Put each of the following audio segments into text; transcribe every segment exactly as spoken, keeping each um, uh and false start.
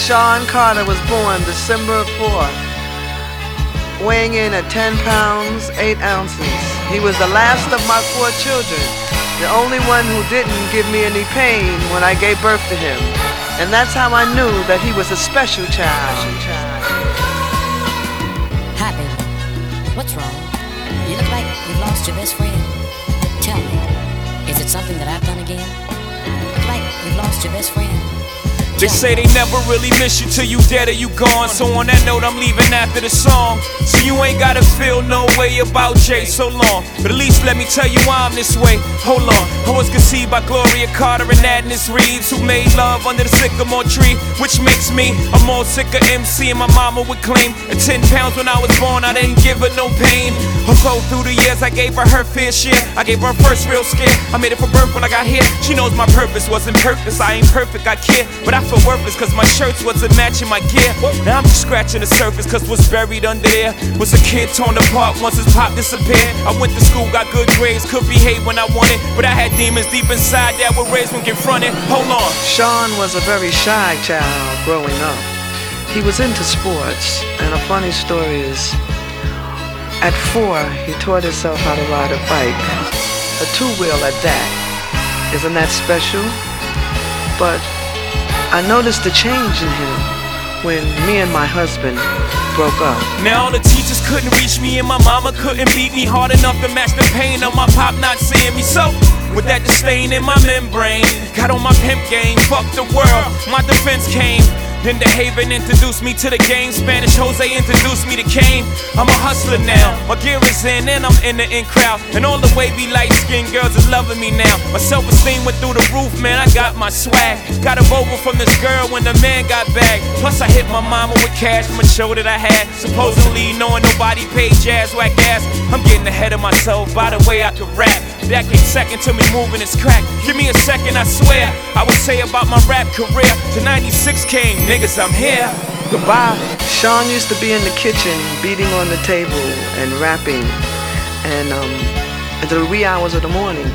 Sean Carter was born December fourth, weighing in at ten pounds, eight ounces. He was the last of my four children, the only one who didn't give me any pain when I gave birth to him. And that's how I knew that he was a special child. Hi, baby. What's wrong? You look like you've lost your best friend. Tell me, is it something that I've done again? You look like you've lost your best friend. They say they never really miss you till you dead or you gone. So on that note, I'm leaving after the song. So you ain't gotta feel no way about Jay so long. But at least let me tell you why I'm this way. Hold on, I was conceived by Gloria Carter and Agnes Reeves, who made love under the sycamore tree, which makes me a more sicker M C. And my mama would claim at ten pounds when I was born, I didn't give her no pain. Although through the years I gave her her fair share, I gave her first real scare. I made it for birth when I got here. She knows my purpose wasn't purpose. I ain't perfect, I care, but I feel worthless cause my shirts wasn't matching my gear. Now I'm just scratching the surface cause what's buried under there was a kid torn apart once his pop disappeared. I went to school, got good grades, could behave when I wanted, but I had demons deep inside that were raised when confronted. Hold on. Sean was a very shy child growing up. He was into sports, and a funny story is, at four, he taught himself how to ride a bike, a two-wheel at that. Isn't that special? But I noticed a change in him when me and my husband broke up. Now all the teachers couldn't reach me and my mama couldn't beat me hard enough to match the pain of my pop not seeing me. So with that disdain in my membrane, got on my pimp game, fuck the world, my defense came. Then the Haven introduced me to the game. Spanish Jose introduced me to Kane. I'm a hustler now, my gear is in and I'm in the in crowd. And all the wavy light-skinned girls is loving me now. My self-esteem went through the roof, man, I got my swag. Got a Volvo from this girl when the man got back. Plus I hit my mama with cash from a show that I had. Supposedly knowing nobody paid jazz whack ass. I'm getting ahead of myself by the way I could rap. That came second to me moving this crack. Give me a second, I swear I would say about my rap career. To ninety-six came, niggas, I'm here. Goodbye. Sean used to be in the kitchen beating on the table and rapping and um, until the wee hours of the morning.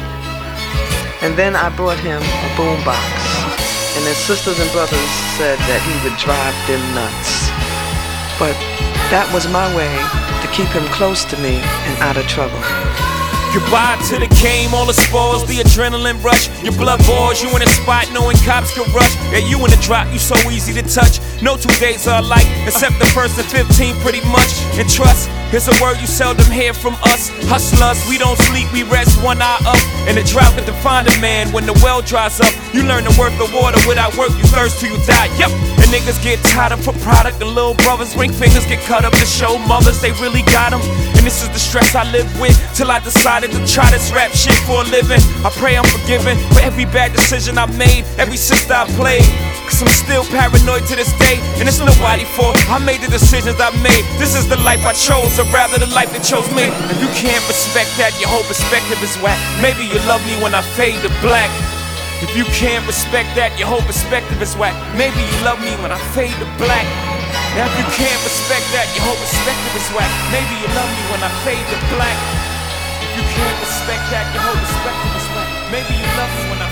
And then I brought him a boombox, and his sisters and brothers said that he would drive them nuts. But that was my way to keep him close to me and out of trouble. Goodbye to the game, all the spores, the adrenaline rush. Your blood boils, you in a spot knowing cops can rush. Yeah, you in the drop, you so easy to touch. No two days are alike, except the first and fifteen pretty much. And trust, here's a word you seldom hear from us. Hustlers, we don't sleep, we rest one eye up. And the drought can define a man when the well dries up. You learn the worth of water, without work you thirst till you die. Yep, and niggas get tied up for product. And little brothers, ring fingers get cut up to show mothers they really got them. And this is the stress I live with till I decide to try this rap shit for a living. I pray I'm forgiven for every bad decision I've made, every sister I played. Cause I'm still paranoid to this day, and it's nobody's fault. I made the decisions I made. This is the life I chose, or rather the life that chose me. If you can't respect that, your whole perspective is whack. Maybe you love me when I fade to black. If you can't respect that, your whole perspective is whack. Maybe you love me when I fade to black. Now if you can't respect that, your whole perspective is whack. Maybe you love me when I fade to black. If you can't respect that, your whole perspective is whack. Maybe you love me when I